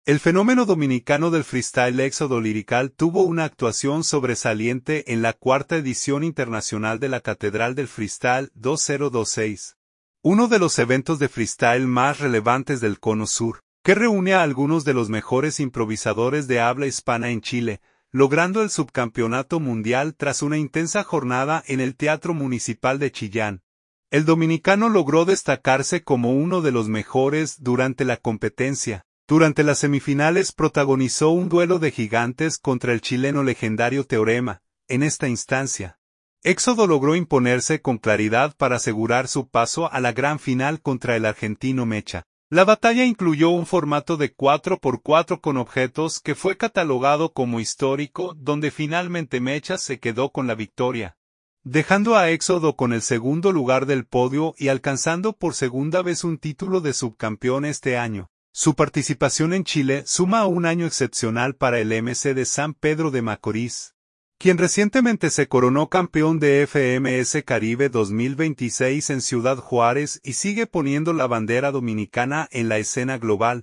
El fenómeno dominicano del freestyle Éxodo Lirical tuvo una actuación sobresaliente en la cuarta edición internacional de la Catedral del Freestyle 2026, uno de los eventos de freestyle más relevantes del Cono Sur, que reúne a algunos de los mejores improvisadores de habla hispana en Chile, logrando el subcampeonato mundial tras una intensa jornada en el Teatro Municipal de Chillán. El dominicano logró destacarse como uno de los mejores durante la competencia. Durante las semifinales protagonizó un duelo de gigantes contra el chileno legendario Teorema. En esta instancia, Éxodo logró imponerse con claridad para asegurar su paso a la gran final contra el argentino Mecha. La batalla incluyó un formato de 4x4 con objetos que fue catalogado como histórico, donde finalmente Mecha se quedó con la victoria, dejando a Éxodo con el segundo lugar del podio y alcanzando por segunda vez un título de subcampeón este año. Su participación en Chile suma un año excepcional para el MC de San Pedro de Macorís, quien recientemente se coronó campeón de FMS Caribe 2026 en Ciudad Juárez y sigue poniendo la bandera dominicana en la escena global.